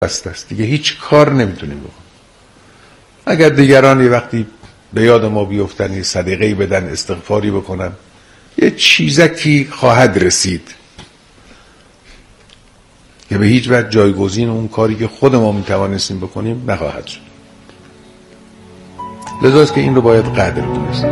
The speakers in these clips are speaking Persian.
است دیگه، هیچ کار نمیتونیم بکنیم. اگر دیگران یه وقتی به یاد ما بیفتن، یه صدقه‌ای بدن، استغفاری بکنن، یه چیزکی خواهد رسید که به هیچ وجه جایگزین اون کاری که خود ما میتوانستیم بکنیم نخواهد شد. لذاست که این رو باید قدر دونست.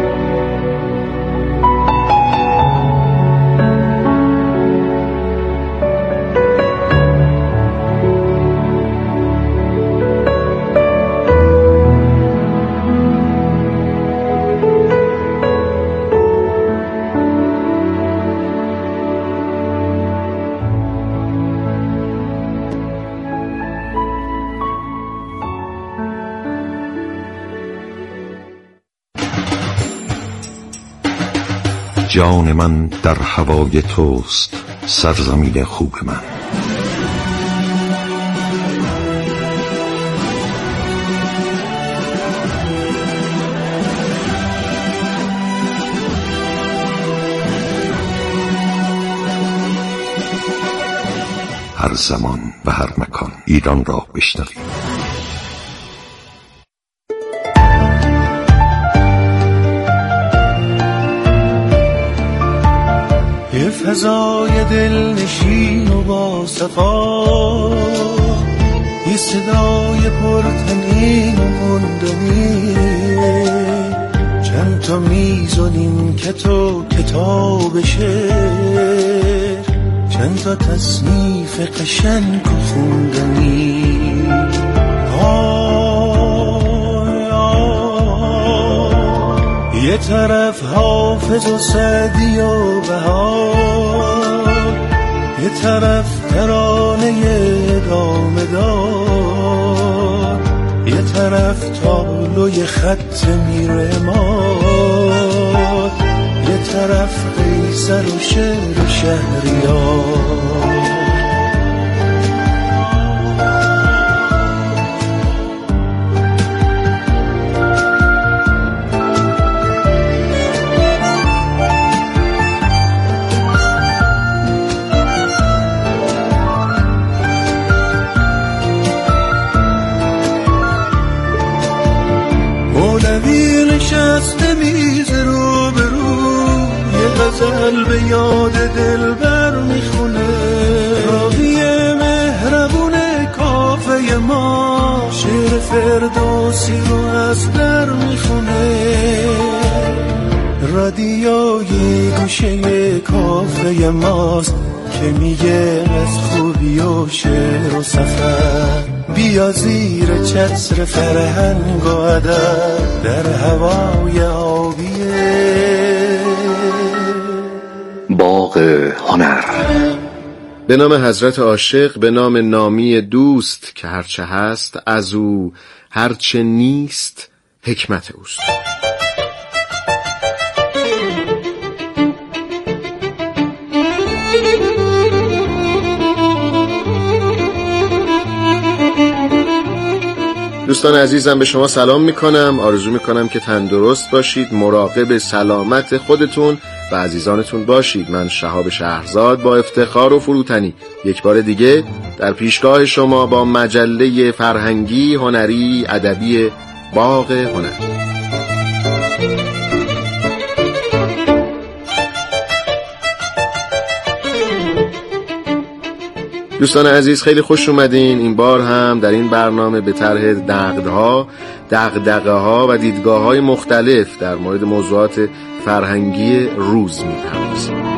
جان من در هوای توست، سرزمین خوب من. هر زمان و هر مکان ایران را بشنوید. یه فضای دلنشین و با صفا، یه صدای پرتنین و موندنی، چند تا میز و نیمکت و کتاب شعر، چند تا تصنیف قشنگ و خوندنی. یه طرف حافظ و سعدی و بهار، یه طرف ترانه ادامه دار، یه طرف تابلوی خط میرماد، یه طرف قیصر و شعر شهریار. نشسته میز رو به رو، یه غزل به یاد دلبر میخونه، راوی مهربون کافه ما شعر فردوسی رو از در میخونه. رادیوی گوشه کافه ماست که میگه از خوبی و شعر و سفر، بیا زیر چتر فرهنگ و ادب در هوای آبیه باغ هنر. به نام حضرت عاشق، به نام نامی دوست که هرچه هست از او، هرچه نیست حکمت اوست. دوستان عزیزم، به شما سلام میکنم. آرزو میکنم که تندرست باشید، مراقب سلامت خودتون و عزیزانتون باشید. من شهاب شهرزاد با افتخار و فروتنی یک بار دیگه در پیشگاه شما با مجله فرهنگی، هنری، ادبی باغ هنر. دوستان عزیز، خیلی خوش اومدین. این بار هم در این برنامه به طرح دغدغه‌ها و دیدگاه‌های مختلف در مورد موضوعات فرهنگی روز می‌پردازیم.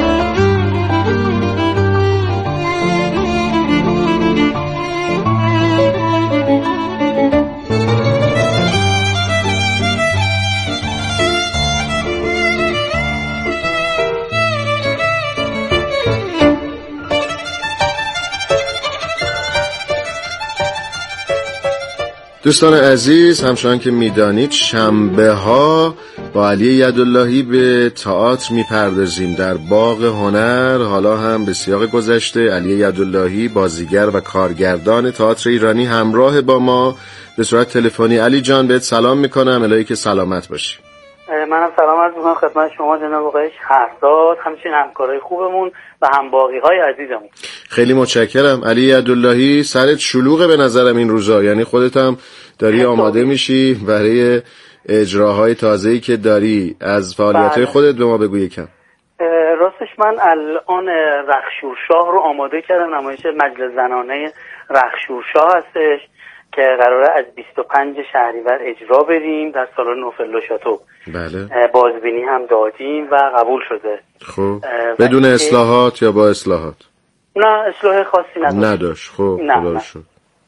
دوستان عزیز، همچنان که میدانید شنبه ها با علی یداللهی به تئاتر میپردازیم در باغ هنر. حالا هم به سیاق گذشته علی یداللهی بازیگر و کارگردان تئاتر ایرانی همراه با ما به صورت تلفنی. علی جان بهت سلام میکنم، الهی که سلامت باشی. منم سلام عرض می‌کنم خدمت شما جناب آقای شهرزاد، همچنین همکارای خوبمون و همباقی‌های عزیزمون. خیلی متشکرم. علی عبداللهی، سرت شلوغه به نظرم این روزا، یعنی خودت هم داری آماده میشی برای اجراهای تازه‌ای که داری. از فعالیت‌های خودت به ما بگو یکم. راستش من الان رخشورشاه رو آماده کردم. نمایش مجلس زنانه رخشورشاه هستش که قراره از 25 شهریور اجرا بریم در سالن نوفل شاتو. بله. بازبینی هم دادیم و قبول شده. خب بدون اصلاحات یا با اصلاحات؟ نه اصلاح خاصی نداشت. خب خدا رو شکر.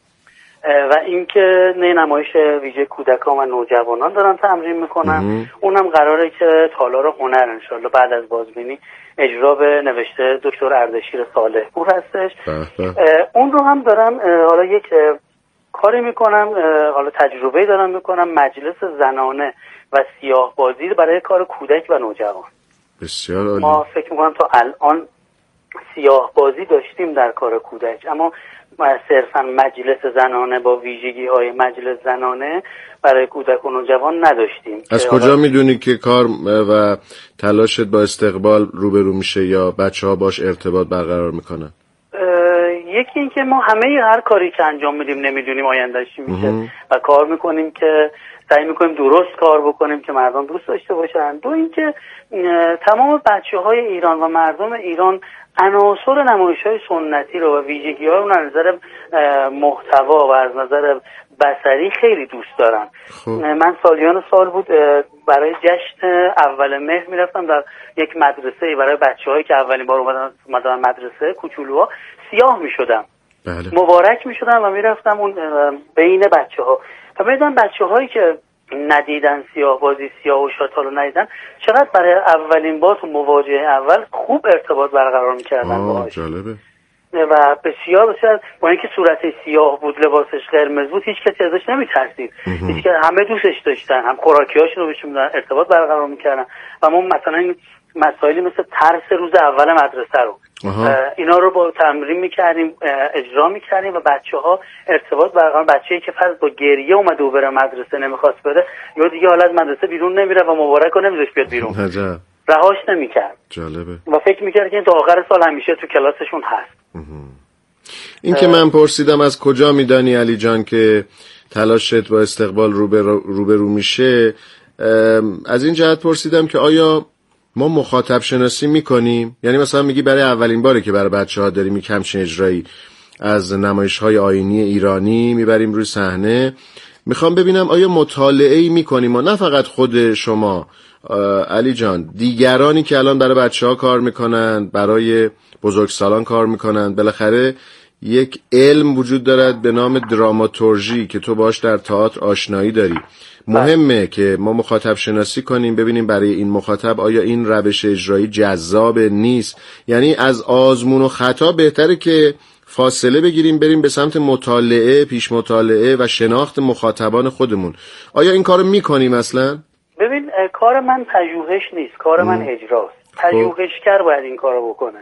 و اینکه نمایش ویژه کودکان و نوجوانان دارم تمرین میکنم. اونم قراره که تالار هنر انشالله بعد از بازبینی اجرا به نوشته دکتر اردشیر صالح پور هستش. اون رو هم دارم حالا یک کاری میکنم، حالا تجربه دارم میکنم، مجلس زنانه و سیاه بازی برای کار کودک و نوجوان. بسیار عالی. ما فکر میکنم تا الان سیاه بازی داشتیم در کار کودک، اما صرفا مجلس زنانه با ویژگی های مجلس زنانه برای کودک و نوجوان نداشتیم. از کجا میدونی که کار و تلاشت با استقبال روبرو میشه یا بچه ها باش ارتباط برقرار میکنن؟ یکی این که ما همه هر کاری که انجام میدیم نمیدونیم آیندهش چی میشه و کار میکنیم که سعی میکنیم درست کار بکنیم که مردم دوست داشته باشن. دو این که تمام بچه های ایران و مردم ایران عناصر نمایش‌های سنتی رو و ویژگی‌ها رو از نظر محتوا و از نظر بصری خیلی دوست دارن. من سالیان سال بود برای جشن اول مهر میرفتم در یک مدرسه برای بچه‌هایی که اولین بار اومدن مدرسه، کوچولوها، سیاه میشدم. بله. مبارک میشدم و میرفتم اون بین بچه‌ها و میدیدم بچه‌هایی که ندیدن سیاه بازی، سیاه و شاتال رو ندیدن، چقدر برای اولین بار تو مواجهه اول خوب ارتباط برقرار میکردن باهاش. جالبه. و بسیار با اینکه صورت سیاه بود، لباسش قرمز بود، هیچ کسی ازش نمیترسید. هیچ کسی، همه دوستش داشتن، هم خوراکیاشون رو بهش میدادن، ارتباط برقرار میکردن. و ما مثلا این مسائلی مثل ترس روز اول مدرسه رو اینا رو با تمرین میکردیم، اجرا میکردیم و بچه‌ها ارتباط برقرار. بچه‌ای که فرض با گریه اومده و بره مدرسه نمیخواست بره، یا دیگه حالا از مدرسه بیرون نمیره و مبارک رو نمیذاش بیاد بیرون، رهاش نمیکرد. جالبه. و فکر میکرد که تا آخر سال همیشه تو کلاسشون هست. این که من پرسیدم از کجا میدانی علی جان که تلاشت با استقبال روبرو میشه، از این جهت پرسیدم که آیا ما مخاطب شناسی میکنیم؟ یعنی مثلا میگی برای اولین باره که برای بچه‌ها داریم یک همچین اجرایی از نمایش‌های آیینی ایرانی میبریم روی صحنه، میخوام ببینم آیا مطالعه‌ای میکنیم و نه فقط خود شما علی جان، دیگرانی که الان برای بچه‌ها کار میکنن، برای بزرگسالان کار میکنن، بالاخره یک علم وجود دارد به نام دراماتورژی که تو باش در تئاتر آشنایی داری. مهمه که ما مخاطب شناسی کنیم، ببینیم برای این مخاطب آیا این روش اجرایی جذاب نیست. یعنی از آزمون و خطا بهتره که فاصله بگیریم، بریم به سمت مطالعه، پیش مطالعه و شناخت مخاطبان خودمون. آیا این کارو میکنیم اصلا؟ ببین، کار من پژوهش نیست، کار من اجراست. پژوهشگر باید این کارو بکنه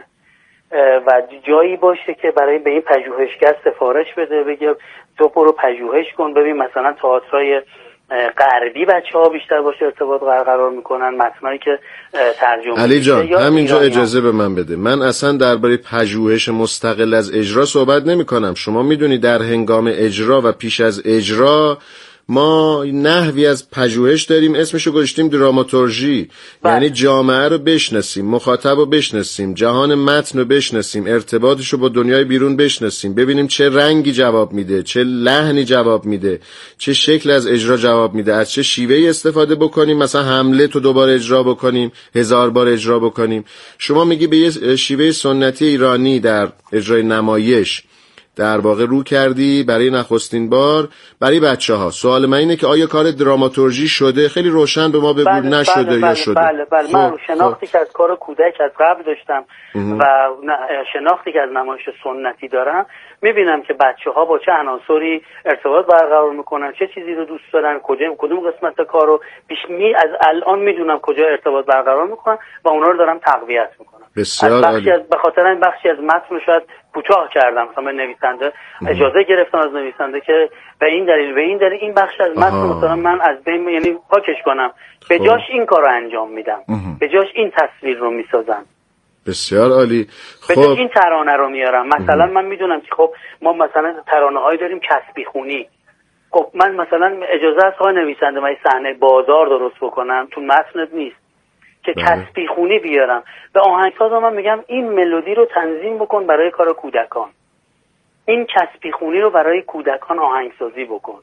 و جایی باشه که برای به این پژوهشگر سفارش بده، بگه تو برو پژوهش کن، ببین مثلا تئاترای غربی بچه‌ها بیشتر باشه ارتباط برقرار میکنن، متنایی که ترجمه علی جان همینجا اجازه به من بده، من اصلا درباره پژوهش مستقل از اجرا صحبت نمی‌کنم. شما میدونی در هنگام اجرا و پیش از اجرا ما نحوی از پژوهش داریم، اسمشو گذاشتیم دراماتورژی. یعنی جامعه رو بشناسیم، مخاطب رو بشناسیم، جهان متن رو بشناسیم، ارتباطش رو با دنیای بیرون بشناسیم، ببینیم چه رنگی جواب میده، چه لحنی جواب میده، چه شکل از اجرا جواب میده، از چه شیوهی استفاده بکنیم. مثلا حمله تو دوباره اجرا بکنیم، 1000 بار اجرا بکنیم. شما میگی به یه شیوه سنتی ایرانی در اجرای نمایش در واقع رو کردی برای نخستین بار برای بچه‌ها. سوال من اینه که آیا کار دراماتورژی شده؟ خیلی روشن به ما بگو. نشده یا شده؟ بله. من شناختی که از کار کودک از قبل داشتم و شناختی که از نمایش سنتی دارم، میبینم که بچه‌ها با چه عناصری ارتباط برقرار میکنن، چه چیزی رو دوست دارن، کدوم قسمت کارو از الان میدونم کجا ارتباط برقرار میکنن و اونا رو دارم تقویت میکنم. بسیار عالی. به خاطر این بخشی از متن رو شاید کوتاه کردم، مثلا نویسنده اجازه گرفتم از نویسنده که به این دلیل این بخش از متن مثلا من از بین، یعنی پاکش کنم، به جاش این کارو انجام میدم، به جاش این تصویر رو میسازم. بسیار عالی. خب این ترانه رو میارم. مثلا من میدونم که خب ما مثلا ترانه‌هایی داریم کسبی خونی. خب من مثلا اجازه است آقای نویسنده من صحنه بازار درست بکنم، تو متنت نیست که کسبی خونی بیارم. به آهنگساز من میگم این ملودی رو تنظیم بکن برای کار کودکان، این کسبی خونی رو برای کودکان آهنگسازی بکن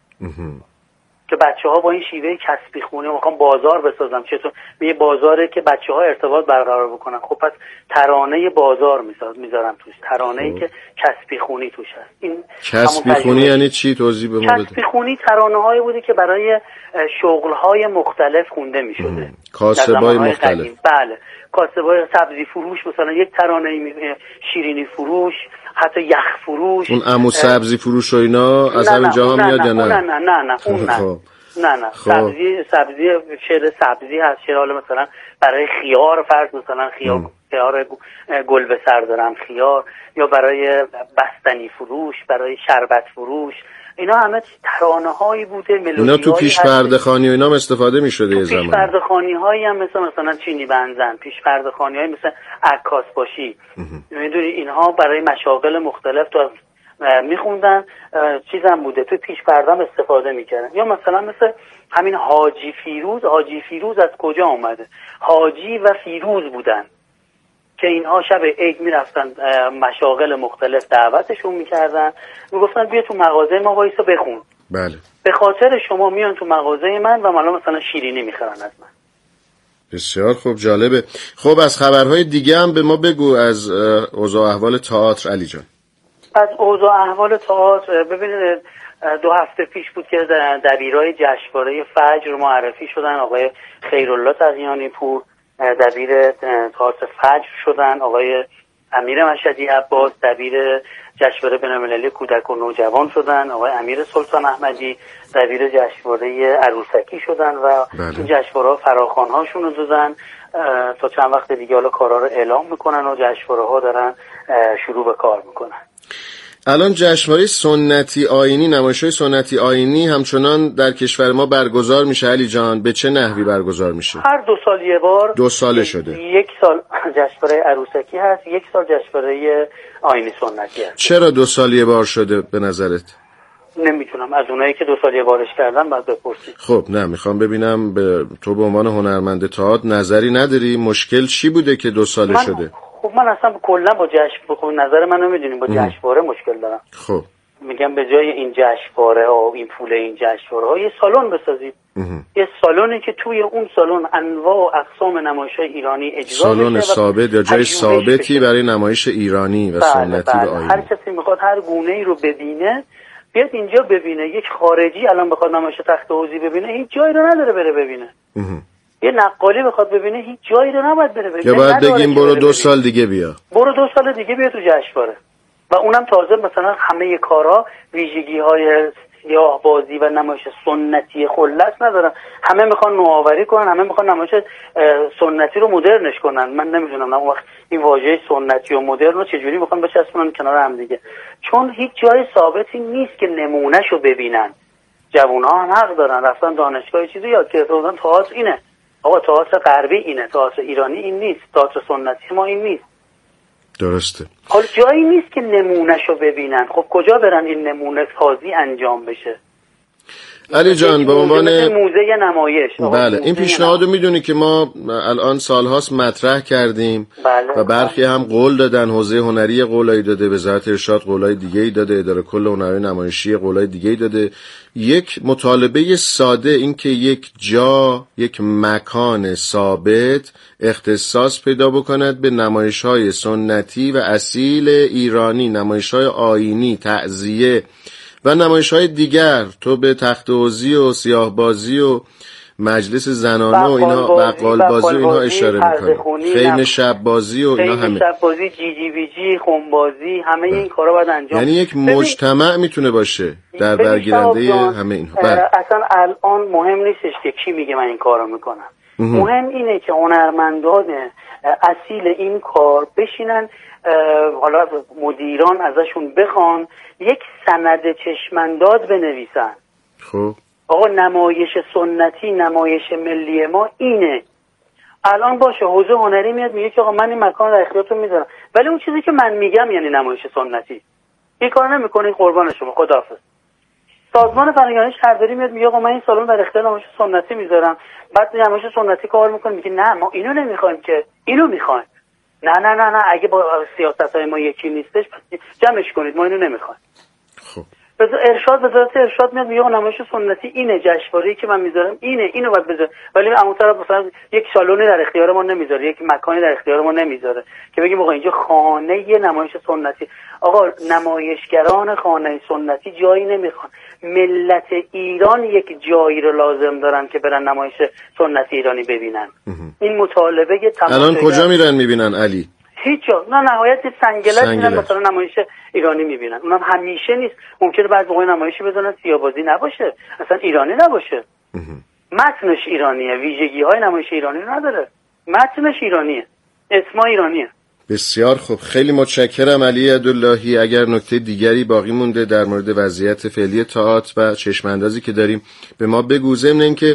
که بچه‌ها با این شیوه کسبی خونی میخوام بازار بسازم. چطور؟ یه بازاره که بچه‌ها ارتباط برقرار بکنن. خب پس ترانه بازار میذارم توش، ترانه‌ای که کسبی خونی توش هست. این کسبی خونی یعنی چی؟ توضیح به ما بده. کسبی خونی ترانه‌هایی بوده که برای شغل‌های مختلف خونده می‌شده. کاسبای مختلف. بله، کاسبای سبزی فروش، مثلا یک ترانه شیرینی فروش، حتی یخ فروش. اون عمو سبزی فروش و اینا از همین جاها میاد یا نه؟ نه سبزی شعر سبزی هست، شعر حالا مثلا برای خیار فرض، مثلا خیار گل به سر دارم خیار، یا برای بستنی فروش، برای شربت فروش. اینا همه ترانه هایی بوده، ملودی. اینا تو پیش پرده خوانی و اینا استفاده می‌شده یه زمان. پیش پرده خوانی هایی هم مثلا چینی بنزن، پیش پرده خوانی هایی مثلا عکاس باشی، میدونی اینها برای مشاغل مختلف تو میخوندن. چیزم بوده تو پیش پرده هم استفاده میکردن. یا مثلا مثل همین حاجی فیروز از کجا آمده؟ حاجی و فیروز بودن که اینها شب عید میرفتن مشاغل مختلف دعوتشون میکردن، میگفتن بیا تو مغازه ما وایسا بخون. بله. به خاطر شما میان تو مغازه من و مالا مثلا شیرینی میخرن از من. بسیار خوب، جالبه. خب از خبرهای دیگه هم به ما بگو، از اوضاع احوال تئاتر علی جان. از اوضاع احوال تئاتر ببینید 2 هفته پیش بود که دبیرای جشنواره فجر معرفی شدن. آقای خیرالله تقیانی پور دبیر تئاتر فجر شدن، آقای امیر مشهدی عباس دبیر جشنواره بین‌المللی کودک و نوجوان شدن، آقای امیر سلطان احمدی دبیر جشنواره عروسکی شدن و این جشنواره‌ها فراخوان‌هاشون رو دادن. تا چند وقت دیگه حالا کارا رو اعلام میکنن و جشنواره‌ها دارن شروع به کار میکنن. الان جشنواره سنتی آیینی، نمایش‌های سنتی آیینی همچنان در کشور ما برگزار میشه علی جان. به چه نحوی برگزار میشه؟ هر 2 سال یه بار. 2 ساله شده. 1 سال جشنواره عروسکی هست، 1 سال جشنواره آیینی سنتی هست. چرا 2 سال یه بار شده به نظرت؟ نمیتونم، از اونایی که 2 سال یه بارش کردن بعد بپرسید. خب نه، میخوام ببینم تو به عنوان هنرمند تئاتر نظری نداری؟ مشکل چی بوده که 2 ساله شده؟ خب من اصلا کلا با جشن نظر منو میدونیم با جشنواره مشکل دارم. خب میگم به جای این جشنواره ها و این پول این جشنواره ها یه سالن بسازید. یه سالونی که توی اون سالن انواع و اقسام نمایش‌های ایرانی اجرا بشه. سالن ثابت یا جای ثابتی برای نمایش ایرانی و سنتی و آیینی. هر کسی میخواد هر گونه‌ای رو ببینه بیاد اینجا ببینه. یک خارجی الان بخواد نمایش تخت حوضی ببینه هیچ جایی رو نداره بره ببینه. یه نقالی بخواد ببینه هیچ جایی رو نباید بره ببینه. یا باید بگیم برو 2 سال دیگه بیا. برو 2 سال دیگه بیا تو جشنواره. و اونم تازه مثلا همه کارا ویژگی‌های سیاه بازی و نمایش سنتی خلص ندارن. همه میخوان نوآوری کنن، همه میخوان نمایش سنتی رو مدرنش کنن. من نمیدونم اون وقت این واژه سنتی و مدرن رو چجوری میخوان بچسبونن کنار هم دیگه، چون هیچ جای ثابتی نیست که نمونهشو ببینن. جوونا هم حق دارن رفتن دانشگاه چیزی یاد گرفتن. تئاتر اینه آقا، تئاتر غربی اینه، تئاتر ایرانی این نیست، تئاتر سنتی ما این نیست. درسته. حالا جایی نیست که نمونهشو ببینن. خب کجا برن این نمونه سازی انجام بشه؟ علی جان به عنوان موزه نمایش. بله، این پیشنهادو میدونی که ما الان سالهاست مطرح کردیم. بله. و برخی هم قول دادن، حوزه هنری قولایی داده، وزارت ارشاد قولای دیگه‌ای داده، اداره کل هنرهای نمایشی قولای دیگه‌ای داده. یک مطالبه ساده این که یک جا، یک مکان ثابت اختصاص پیدا بکند به نمایش‌های سنتی و اصیل ایرانی، نمایش‌های آیینی، تعزیه و نمایش‌های دیگر. تو به تخت حوضی و سیاه بازی و مجلس زنانه و اینا، بقال بازی و اینا اشاره میکنی، خیم شب بازی و اینا، همه شب بازی، جی جی بی جی، خم بازی، همه این کارا باید انجام. یعنی یک مجتمع میتونه باشه در برگیرنده همه اینها. اصلا الان مهم نیستش که کی میگه من این کارو میکنم. مهم اینه که هنرمندان اصیل این کار بشینن، حالا مدیران ازشون بخوان یک سند چشمانداز بنویسن. خب آقا نمایش سنتی، نمایش ملی ما اینه. الان باشه حوزه هنری میاد میگه که آقا من این مکان در اختیارتون میذارم، ولی اون چیزی که من میگم یعنی نمایش سنتی، این کار نمیکنه، قربان شما، خداحافظ. سازمان فرهنگی شهرداری میاد میگه آقا من این سالن در اختیار نمایش سنتی میذارم، بعد نمایش سنتی کار میکنه میگه نه ما اینو نمیخوایم که اینو میخوایم. نه نه نه نه اگه با سیاست‌های ما یکی نیستش پس جمعش کنید، ما اینو نمیخوایم. خب وزارت ارشاد میاد میگه نمایش سنتی اینه، جشنواره‌ای که من میذارم اینو باید بذار، ولی اون طرف مثلا یک سالونی در اختیار ما نمیذاره، یک مکانی در اختیار ما نمیذاره که بگیم آقا اینجا خانه یه نمایش سنتی. آقا نمایشگران خانه سنتی جایی نمیخوان، ملت ایران یک جایی رو لازم دارن که برن نمایش سنتی ایرانی ببینن. این مطالبه الان کجا میرن میبینن علی؟ هیچ جا، نه نهایت سنگلت میرن مثلا نمایش ایرانی میبینن. اونم همیشه نیست، ممکنه بعد موقع نمایشی بزنن سیاه‌بازی نباشه، اصلا ایرانی نباشه، متنش ایرانیه، ویژگی های نمایش ایرانی رو نداره، متنش ایرانیه، اسما ایرانیه. بسیار خوب، خیلی متشکرم علی عداللهی. اگر نکته دیگری باقی مونده در مورد وضعیت فعلی تئاتر و چشماندازی که داریم به ما بگو. ضمن اینکه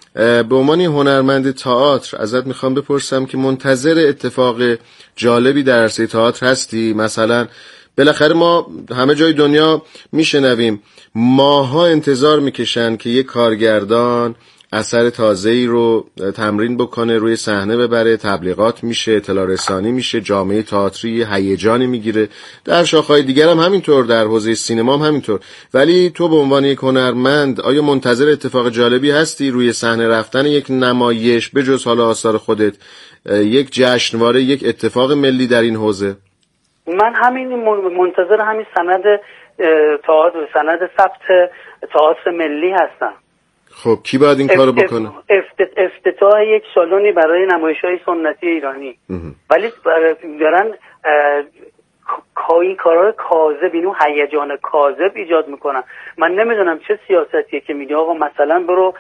به عنوان هنرمند تئاتر ازت میخوام بپرسم که منتظر اتفاق جالبی در عرصه تئاتر هستی؟ مثلا بالاخره ما همه جای دنیا میشنویم ماها انتظار میکشن که یک کارگردان اثر تازه‌ای رو تمرین بکنه، روی صحنه ببره، تبلیغات میشه، اطلاع رسانی میشه، جامعه تئاتری هیجانی میگیره. در شاخه‌های دیگر هم همینطور، در حوزه سینما هم همینطور. ولی تو به عنوان یک هنرمند آیا منتظر اتفاق جالبی هستی؟ روی صحنه رفتن یک نمایش، به جز حالا آثار خودت، یک جشنواره، یک اتفاق ملی در این حوزه؟ من منتظر همین سند ثبت تئاتر ملی هستم. خب کی باید این کارو بکنه؟ افتتاح یک سالونی برای نمایش‌های سنتی ایرانی. ولی دارن این کارهای کاذب، اینو هیجان کاذب ایجاد میکنن. من نمیدونم چه سیاستیه که میگه آقا مثلا برو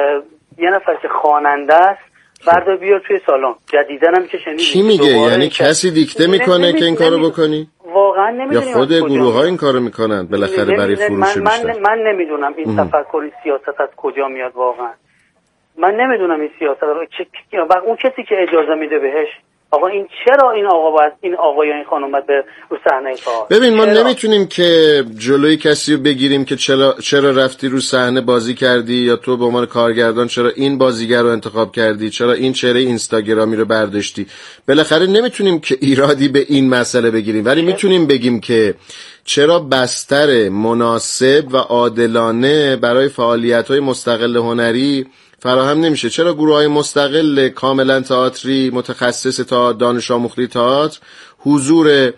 یه نفر که خواننده است بردار بیار توی سالن. جدیدن هم که شنیدیم کی میگه؟ یعنی کسی دیکته میکنه که این کارو بکنی؟ واقعا نمیدونم. یا خود گروه‌ها این کارو میکنن بالاخره برای فروش بیشتر؟ من نمیدونم این تفکر سیاست از کجا میاد واقعا. من نمیدونم این سیاست اون کسی که اجازه میده بهش، آقا این چرا این آقا باید این آقا یا این خانم باید به رو صحنه تئاتر؟ ببین ما نمیتونیم که جلوی کسی رو بگیریم که چرا رفتی رو صحنه بازی کردی، یا تو به عنوان کارگردان چرا این بازیگر رو انتخاب کردی، چرا این چهره اینستاگرامی رو برداشتی. بالاخره نمیتونیم که ایرادی به این مسئله بگیریم، ولی میتونیم بگیم که چرا بستر مناسب و عادلانه برای فعالیت‌های مستقل هنری فراهم نمیشه؟ چرا گروه‌های مستقل کاملا تئاتری متخصص تئاتر، دانش آموخته تئاتر، حضور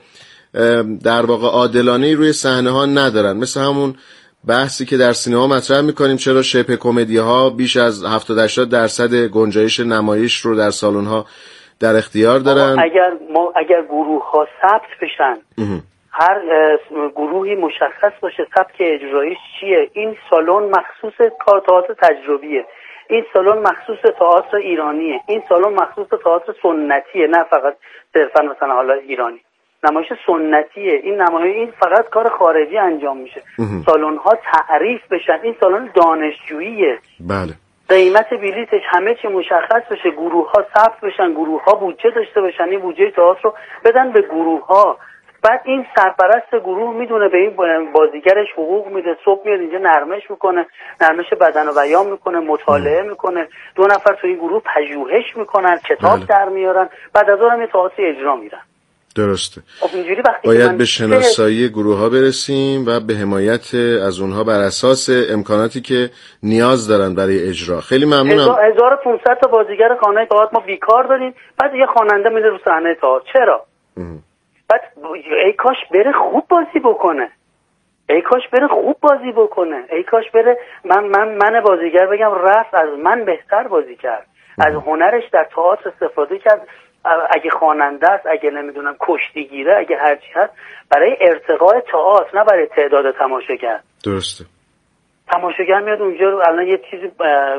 در واقع عادلانه روی صحنه ها ندارن؟ مثل همون بحثی که در سینما مطرح میکنیم، چرا شبه کمدی ها بیش از 70-80% گنجایش نمایش رو در سالن ها در اختیار دارن؟ اگر گروه ها ثبت بشن، هر گروهی مشخص باشه سبک اجراییش چیه، این سالن مخصوص کار تئاتر تجربیه، این سالن مخصوص تئاتر ایرانیه، این سالن مخصوص تئاتر سنتیه، نه فقط صرفا مثلا حالا ایرانی، نمایش سنتیه، این فقط کار خارجی انجام میشه. سالن ها تعریف بشن، این سالن دانشجوییه. بله. قیمت بلیتش همه چی مشخص بشه، گروه ها ثبت بشن، گروه ها بودجه داشته باشن، این بودجه تئاتر رو بدن به گروه ها. بعد این سرپرست گروه میدونه به این بازیگرش حقوق میده، صبح میاد اینجا نرمش میکنه، نرمش بدن و بیان میکنه، مطالعه میکنه، 2 نفر تو این گروه پژوهش میکنن، کتاب در میارن، بعد از اون یه تئاتر اجرا میرن. درسته. اینجوری وقتی باید به شناسایی گروه ها برسیم و به حمایت از اونها بر اساس امکاناتی که نیاز دارن برای اجرا. خیلی ممنونم. 1500 تا بازیگر خانه تئاتر ما بیکار داریم، بعد یه خواننده میره رو صحنه تئاتر. چرا؟ بعد ای کاش بره خوب بازی بکنه، ای کاش بره خوب بازی بکنه، ای کاش بره من بازیگر بگم رفت از من بهتر بازی کرد، از هنرش در تئاتر استفاده کرد، اگه خواننده است، اگه نمیدونم کشتیگیره، اگه هرچی هست، برای ارتقاء تئاتر، نه برای تعداد تماشاگر. درسته. تماشاگر میاد اونجا الان یه چیزی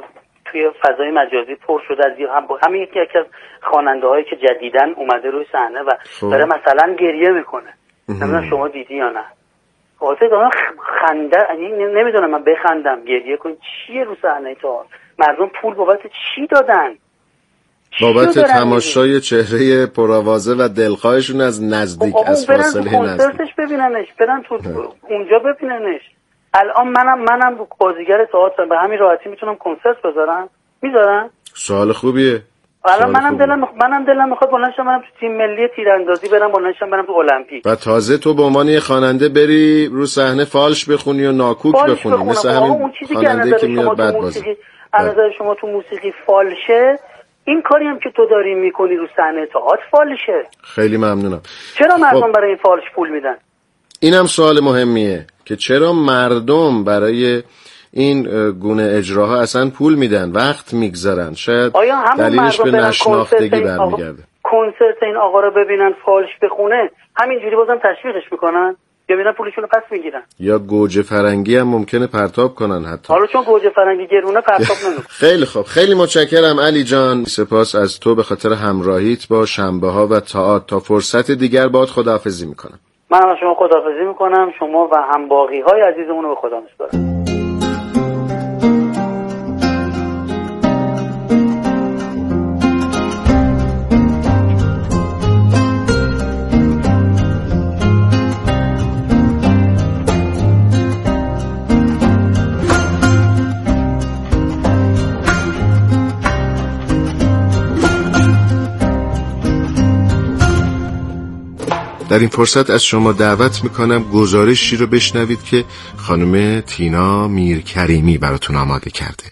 توی فضای مجازی پر شده از همین یکی از خواننده‌هایی که جدیداً اومده روی صحنه و داره مثلا گریه میکنه. نمیدونم شما دیدی یا نه. واسه دارم خنده، نمیدونم من بخندم گریه کنم چیه رو صحنه تا مردم پول بابت چی دادن؟ بابت تماشای چهره پرآوازه و دلخواهشون از نزدیک، از فاصله نزدیک. کنسرتش ببیننش، برن تو اونجا ببیننش. الان منم بازیگر تئاتر به همین راحتی میتونم کنسرت بذارم؟ میذارم؟ سوال خوبیه. الان منم دلم میخواد بلندشم برم تو تیم ملی تیراندازی، بلندشم برم تو المپیک. و تازه تو به عنوان خواننده بری رو صحنه فالش بخونی و ناکوک بخونی، مثل همین خواننده که میاد بعد بازی. از نظر شما تو موسیقی فالشه، این کاری هم که تو داری میکنی رو صحنه تئاتر فالشه. خیلی ممنونم. چرا مردم برای این فالش پول میدن؟ اینم سوال مهمیه که چرا مردم برای این گونه اجراها اصلا پول میدن، وقت میگذارن. شاید دلیلش به نشناختگی برمیگرده. کنسرت این آقا رو ببینن فالش بخونه، همینجوری بازم تشویقش میکنن یا ببینن پولشون رو پس میگیرن، یا گوجه فرنگی هم ممکنه پرتاب کنن حتی. حالا چون گوجه فرنگی گرونه پرتاب نمیکنن. خیلی خوب، خیلی متشکرم علی جان، سپاس از تو به خاطر همراهیت با شنبه ها و تئاتر. تا فرصت دیگر باهات خداحافظی میکنم. منم از شما خداحافظی میکنم. شما و همباقی های عزیزمون رو به خدا میسپارم. در این فرصت از شما دعوت میکنم گزارشی رو بشنوید که خانم تینا میرکریمی براتون آماده کرده.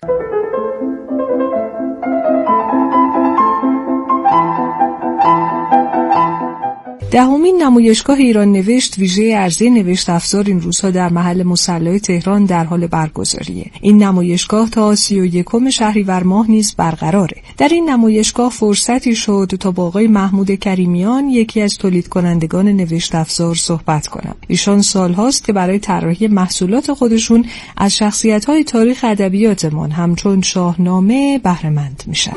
دهمین نمایشگاه ایران نوشت ویژه عرضه نوشت افزار این روزها در محل مصلی تهران در حال برگزاریه. این نمایشگاه تا 31 شهریور ماه نیز برقراره. در این نمایشگاه فرصتی شد تا با آقای محمود کریمیان، یکی از تولید کنندگان نوشت افزار، صحبت کنم. ایشان سالهاست که برای طراحی محصولات خودشون از شخصیت‌های تاریخ ادبیاتمان همچون شاهنامه بهره مند میشن.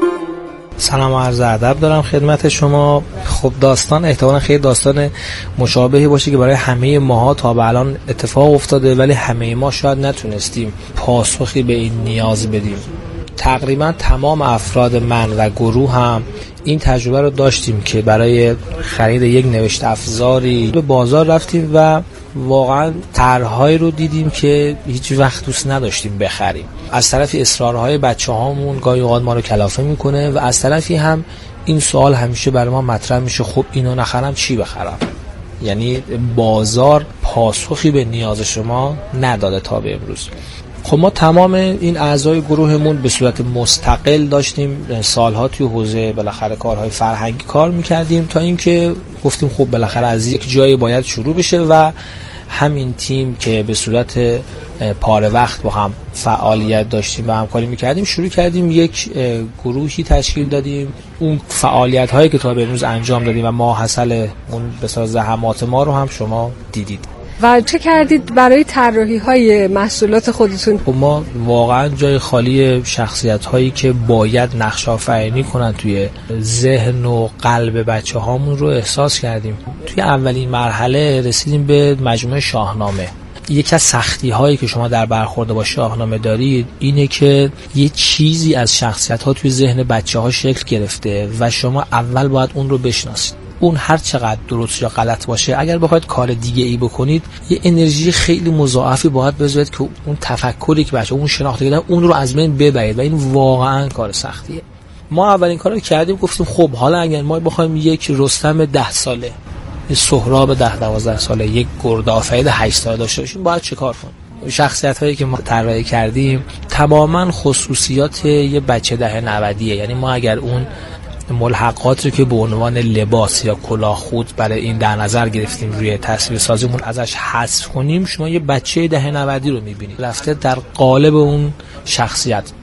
سلام و عرض ادب دارم خدمت شما. خب داستان احتمالاً خیلی داستان مشابهی باشه که برای همه ماها تا به الان اتفاق افتاده، ولی همه ما شاید نتونستیم پاسخی به این نیاز بدیم. تقریبا تمام افراد من و گروه هم این تجربه رو داشتیم که برای خرید یک نوشت افزاری به بازار رفتیم و واقعا طرح‌هایی رو دیدیم که هیچ وقت دوست نداشتیم بخریم. از طرفی اصرارهای بچه‌هامون گاهی اوقات ما رو کلافه میکنه و از طرفی هم این سوال همیشه برای ما مطرح میشه، خب اینو نخرم چی بخرم؟ یعنی بازار پاسخی به نیاز شما نداده تا به امروز. خب ما تمام این اعضای گروهمون به صورت مستقل داشتیم سالها توی حوزه بالاخره کارهای فرهنگی کار میکردیم تا اینکه گفتیم خب بالاخره از یک جایی باید شروع بشه و همین تیم که به صورت پاره وقت با هم فعالیت داشتیم و همکاری میکردیم شروع کردیم یک گروهی تشکیل دادیم. اون فعالیت هایی که تا به امروز انجام دادیم و ما حاصل اون بسیار زحمات ما رو هم شما دیدید. و چه کردید برای طراحی های محصولات خودتون؟ خب ما واقعا جای خالی شخصیت هایی که باید نقش آفرینی کنن توی ذهن و قلب بچه هامون رو احساس کردیم. توی اولین مرحله رسیدیم به مجموعه شاهنامه. یکی از سختی هایی که شما در برخورد با شاهنامه دارید اینه که یه چیزی از شخصیت ها توی ذهن بچه ها شکل گرفته و شما اول باید اون رو بشناسید. اون هر چقدر درست یا غلط باشه، اگر بخواید کار دیگه ای بکنید یه انرژی خیلی مضاعفی باید بذارید که اون تفکری که بچه اون شناخته کردن اون رو از بین ببرید و این واقعا کار سختیه. ما اولین کارو کردیم، گفتیم خب حالا اگر ما بخوایم یک رستم 10 ساله، یک سهراب 10-12 ساله، یک گردآفرید 8 ساله داشته باشیم باید چه کار کنیم؟ شخصیت‌هایی که ما طراحی کردیم تماما خصوصیات یه بچه دهه 90، یعنی ما اگر اون ملحقات رو که به عنوان لباس یا کلاه خود برای این در نظر گرفتیم روی تصویر سازیمون ازش حذف کنیم، شما یه بچه دهه 90 رو میبینید رفته در قالب اون شخصیت.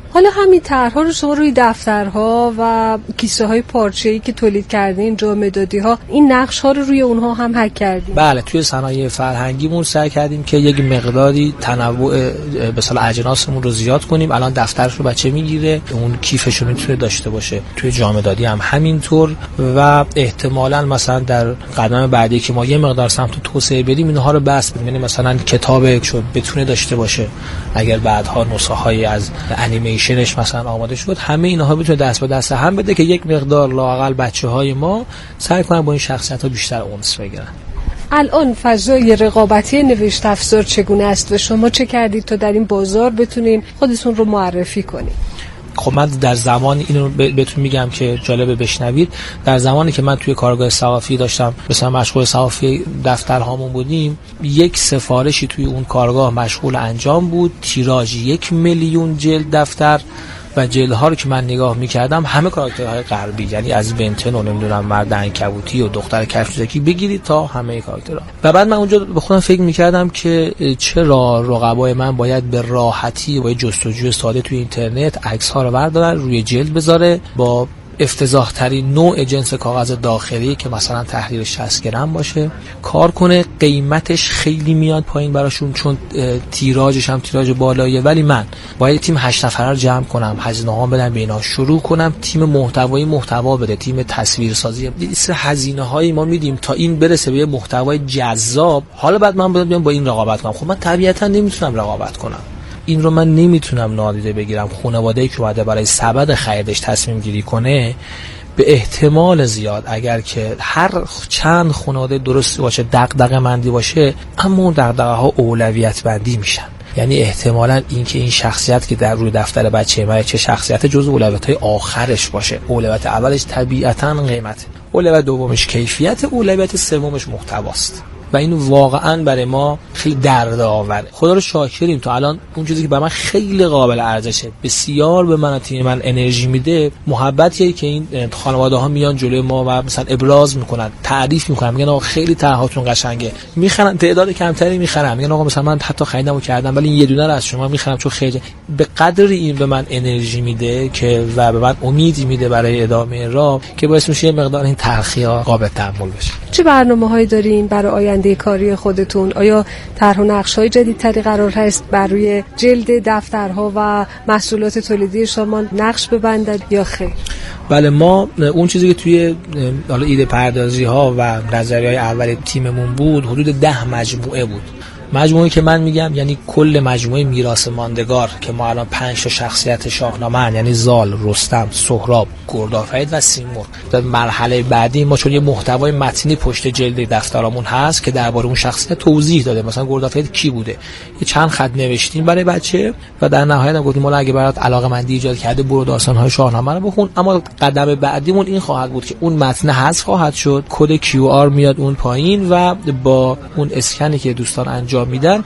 حالا همین طرح‌ها رو شما روی دفترها و کیسه‌های پارچه‌ای که تولید کردین، جامدادی‌ها، این نقش‌ها رو روی اونها هم حک کردین؟ بله، توی صنایع فرهنگیمون سعی کردیم که یک مقداری تنوع به اصطلاح اجناسمون رو زیاد کنیم. الان دفترش رو بچه میگیره، اون کیفش رو میتونه داشته باشه. توی جامدادی هم همینطور و احتمالاً مثلا در قدم بعدی که ما یه مقدار سمت توسعه بریم اینها رو بس بدیم، یعنی مثلا کتاب شو بتونه داشته باشه، اگر بعدها نسخه‌هایی از انیمیشنش مثلا آماده شد، همه اینها بتونه دست به دست هم بده که یک مقدار لااقل بچه‌های ما سعی کنن با این شخصیت‌ها بیشتر انس بگیرن. الان فضای رقابتی نوشت افزار چگونه است و شما چه کردید تا در این بازار بتونین خودتون رو معرفی کنید؟ خب من در زمان اینو بهتون میگم که جالبه بشنوید. در زمانی که من توی کارگاه صحافی داشتم مثلا مشغول صحافی دفترهامون بودیم، یک سفارشی توی اون کارگاه مشغول انجام بود، تیراژ 1 میلیون جلد دفتر و جلدها رو که من نگاه میکردم همه کاراکترهای غربی، یعنی از بنتن و نمیدونم مرد عنکبوتی و دختر کشمکشی بگیرید تا همه کاراکترها. و بعد من اونجا به خودم فکر میکردم که چرا رقبای من باید به راحتی با جستجوی ساده توی اینترنت عکس ها رو بردارن روی جلد بذاره با افتضاح ترین نوع جنس کاغذ داخلی که مثلا تحریر 60 گرم باشه کار کنه، قیمتش خیلی میاد پایین براشون چون تیراژش هم تیراژ بالاییه، ولی من باید تیم 8 نفره رو جمع کنم، هزینه‌ها بدم به اینا، شروع کنم تیم محتوایی محتوا بده، تیم تصویرسازی، این هزینه‌های ما میدیم تا این برسه به محتوای جذاب. حالا بعد من بیام با این رقابت کنم. خب من طبیعتا نمیتونم رقابت کنم، این رو من نمیتونم نادیده بگیرم. خانواده‌ای که اومده برای سبد خریدش تصمیم گیری کنه، به احتمال زیاد اگر که هر چند خانواده درستی باشه، دغدغه مندی باشه، اما اون دغدغه‌ها اولویت بندی میشن. یعنی احتمالاً اینکه این شخصیت که در روی دفتر بچه من چه شخصیت جزء اولویت‌های آخرش باشه، اولویت اولش طبیعتاً قیمته، اولویت دومش کیفیت، اولویت سومش محتواست. و این واقعا برای ما خیلی دردآوره. خدا رو شاکریم تا الان اون چیزی که برای من خیلی قابل ارزشه، بسیار به من و تیم من انرژی میده، محبتیه که این خانواده ها میان جلوی ما و مثلا ابراز میکنن، تعریف میکنن، میگن آقا خیلی طرحاتون قشنگه، میخرن، تعداد کمتری میخرن، میگن آقا مثلا من حتی خریدمو کردم ولی این یه دونه رو از شما میخرم چون خیلی به قدر این به من انرژی میده که و به من امیدی میده برای ادامه راه که باعث میشه یه مقدار این تلخی‌ها قابل تحمل بشه. چه برنامه‌هایی دارین برای آینده کاری خودتون؟ آیا طرح و نقش‌های جدیدتری قرار هست بر روی جلد دفترها و محصولات تولیدی شما نقش ببندد یا خیر؟ بله، ما اون چیزی که توی حالا ایده پردازی ها و نظریه‌های اول تیممون بود حدود 10 مجموعه بود. مجموعه که من میگم یعنی کل مجموعه میراث ماندگار که ما الان 5 تا شخصیت شاهنامه، یعنی زال، رستم، سهراب، گردآفرید و سیمرغ. در مرحله بعدی ما چون یه محتوای متنی پشت جلد دفترامون هست که درباره اون شخصیت توضیح داده، مثلا گردآفرید کی بوده، یه چند خط نوشتیم برای بچه و در نهایت هم گفتیم اگه برات علاقه‌مندی ایجاد کرده برو داستان‌های شاهنامه رو بخون. اما قدم بعدیمون این خواهد بود که اون متن حذف خواهد شد، کد QR میاد اون پایین و با اون اسکنی که دوستان انجام میدن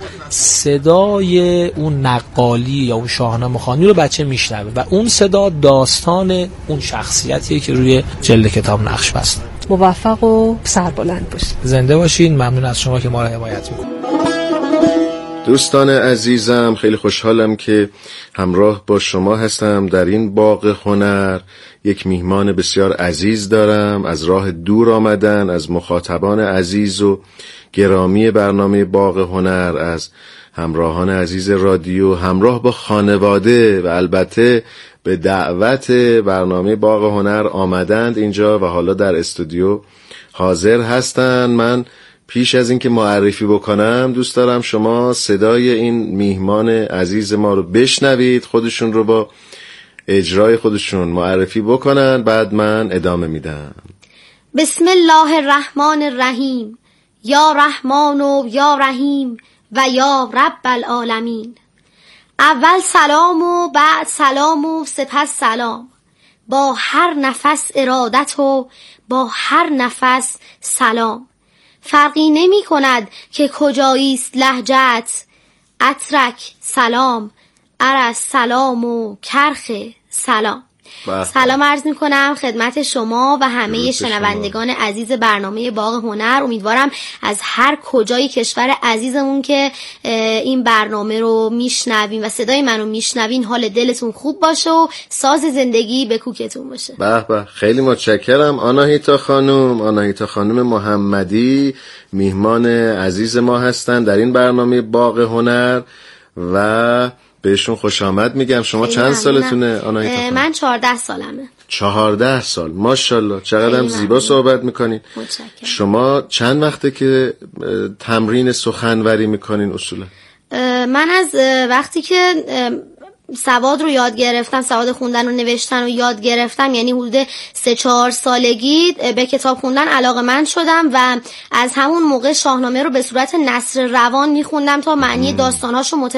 صدای اون نقالی یا اون شاهنامه خوانی رو بچه میشنوه و اون صدا داستان اون شخصیتیه که روی جلد کتاب نقش بسته. موفق و سربلند باشید. زنده باشین. ممنون از شما که ما رو حمایت میکنید. دوستان عزیزم، خیلی خوشحالم که همراه با شما هستم در این باغ هنر. یک میهمان بسیار عزیز دارم، از راه دور آمدن، از مخاطبان عزیز و گرامی برنامه باغ هنر، از همراهان عزیز رادیو، همراه با خانواده و البته به دعوت برنامه باغ هنر آمدند اینجا و حالا در استودیو حاضر هستند. من پیش از اینکه معرفی بکنم دوست دارم شما صدای این میهمان عزیز ما رو بشنوید، خودشون رو با اجرای خودشون معرفی بکنن، بعد من ادامه میدم. بسم الله الرحمن الرحیم. یا رحمان و یا رحیم و یا رب العالمین. اول سلام و بعد سلام و سپس سلام، با هر نفس ارادت و با هر نفس سلام. فرقی نمی کند که کجاییست لهجت، اترک سلام، ارس سلام و کرخ سلام. سلام عرض میکنم خدمت شما و همه شنوندگان عزیز برنامه باغ هنر. امیدوارم از هر کجای کشور عزیزمون که این برنامه رو میشنوین و صدای منو میشنوین حال دلتون خوب باشه و ساز زندگی به کوکتون باشه. به به، خیلی متشکرم. آناهیتا خانم محمدی میهمان عزیز ما هستن در این برنامه باغ هنر و بهشون خوش آمد میگم. شما چند سالتونه آناهیتا خانم؟ من 14 سالمه. 14 سال، ماشاءالله، چقدر هم زیبا صحبت میکنین. شما چند وقته که تمرین سخنوری میکنین اصولا؟ من از وقتی که سواد رو یاد گرفتم، سواد خوندن و نوشتن رو یاد گرفتم، یعنی حدود 3-4 سالگی به کتاب خوندن علاقه‌مند شدم و از همون موقع شاهنامه رو به صورت نثر روان میخوندم تا معنی داستانهاشو